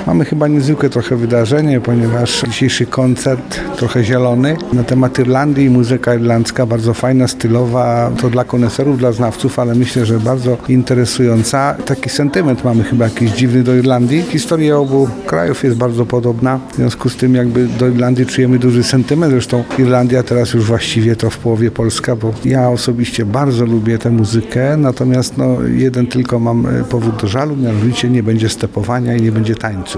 Mamy chyba niezwykłe trochę wydarzenie, ponieważ dzisiejszy koncert trochę zielony na temat Irlandii i muzyka irlandzka, bardzo fajna, stylowa, to dla koneserów, dla znawców, ale myślę, że bardzo interesująca. Taki sentyment mamy chyba jakiś dziwny do Irlandii. Historia obu krajów jest bardzo podobna, w związku z tym jakby do Irlandii czujemy duży sentyment, zresztą Irlandia teraz już właściwie to w połowie Polska, bo ja osobiście bardzo lubię tę muzykę, natomiast jeden tylko mam powód do żalu, mianowicie nie będzie stepowania i nie będzie tańców.